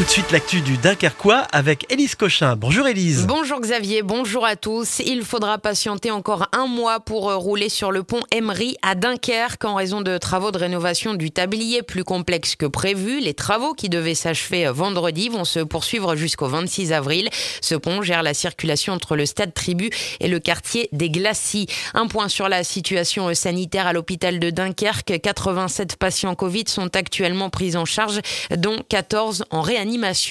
Tout de suite, l'actu du Dunkerquois avec Élise Cochin. Bonjour Élise. Bonjour Xavier, bonjour à tous. Il faudra patienter encore un mois pour rouler sur le pont Emery à Dunkerque en raison de travaux de rénovation du tablier plus complexes que prévu. Les travaux qui devaient s'achever vendredi vont se poursuivre jusqu'au 26 avril. Ce pont gère la circulation entre le stade Tribu et le quartier des Glacis. Un point sur la situation sanitaire à l'hôpital de Dunkerque. 87 patients Covid sont actuellement pris en charge, dont 14 en réanimation.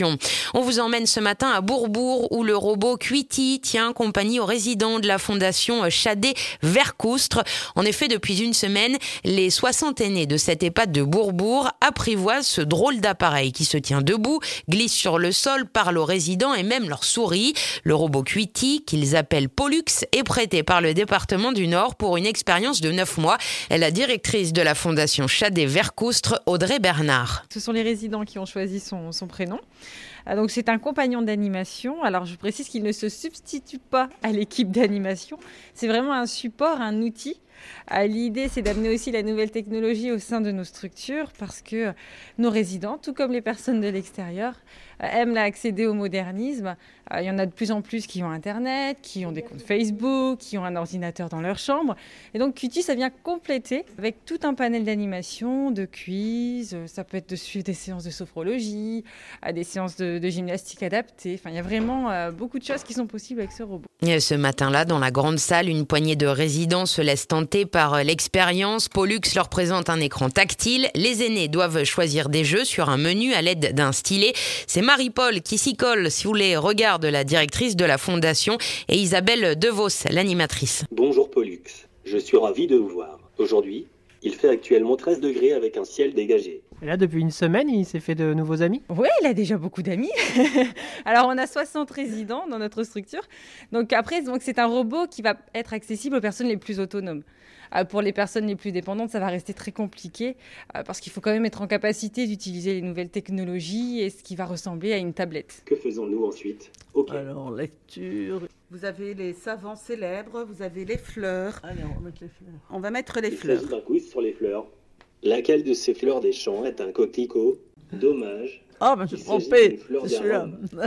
On vous emmène ce matin à Bourbourg où le robot Quitty tient compagnie aux résidents de la fondation Chadet-Vercoustre. En effet, depuis une semaine, les 60 aînés de cette EHPAD de Bourbourg apprivoisent ce drôle d'appareil qui se tient debout, glisse sur le sol, parle aux résidents et même leur sourit. Le robot Quitty, qu'ils appellent Pollux, est prêté par le département du Nord pour une expérience de 9 mois. La directrice de la fondation Chadet-Vercoustre, Audrey Bernard. Ce sont les résidents qui ont choisi son prénom. Donc c'est un compagnon d'animation. Alors je précise qu'il ne se substitue pas à l'équipe d'animation. C'est vraiment un support, un outil. L'idée, c'est d'amener aussi la nouvelle technologie au sein de nos structures parce que nos résidents, tout comme les personnes de l'extérieur, aiment accéder au modernisme. Il y en a de plus en plus qui ont Internet, qui ont des comptes Facebook, qui ont un ordinateur dans leur chambre. Et donc Quitty, ça vient compléter avec tout un panel d'animation, de quiz. Ça peut être des séances de sophrologie, des séances de gymnastique adaptée. Enfin, il y a vraiment beaucoup de choses qui sont possibles avec ce robot. Et ce matin-là, dans la grande salle, une poignée de résidents se laissent tenter par l'expérience. Pollux leur présente un écran tactile. Les aînés doivent choisir des jeux sur un menu à l'aide d'un stylet. C'est Marie-Paul qui s'y colle sous les regards de la directrice de la fondation et Isabelle Devos, l'animatrice. Bonjour Pollux, je suis ravi de vous voir. Aujourd'hui, il fait actuellement 13 degrés avec un ciel dégagé. Et là, depuis une semaine, il s'est fait de nouveaux amis ? Oui, il a déjà beaucoup d'amis. Alors, on a 60 résidents dans notre structure. Donc après, c'est un robot qui va être accessible aux personnes les plus autonomes. Pour les personnes les plus dépendantes, ça va rester très compliqué parce qu'il faut quand même être en capacité d'utiliser les nouvelles technologies et ce qui va ressembler à une tablette. Que faisons-nous ensuite ? Alors, lecture. Vous avez les savants célèbres, vous avez les fleurs. Allez, on va mettre les fleurs. On va mettre les Il fleurs. s'agit d'un quiz sur les fleurs. Laquelle de ces fleurs des champs est un coquelicot ? Dommage. Ah, ben je suis trompé, c'est celui-là.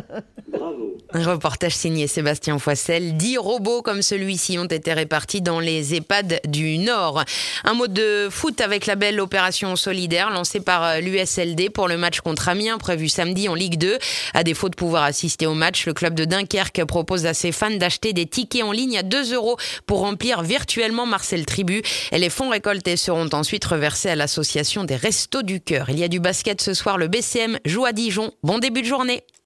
Bravo. Un reportage signé Sébastien Foissel. 10 robots comme celui-ci ont été répartis dans les EHPAD du Nord. Un mot de foot avec la belle opération solidaire lancée par l'USLD pour le match contre Amiens prévu samedi en Ligue 2. À défaut de pouvoir assister au match, le club de Dunkerque propose à ses fans d'acheter des tickets en ligne à 2 € pour remplir virtuellement Marcel Tribu. Et les fonds récoltés seront ensuite reversés à l'association des Restos du Cœur. Il y a du basket ce soir, le BCM joue à Dijon. Bon début de journée.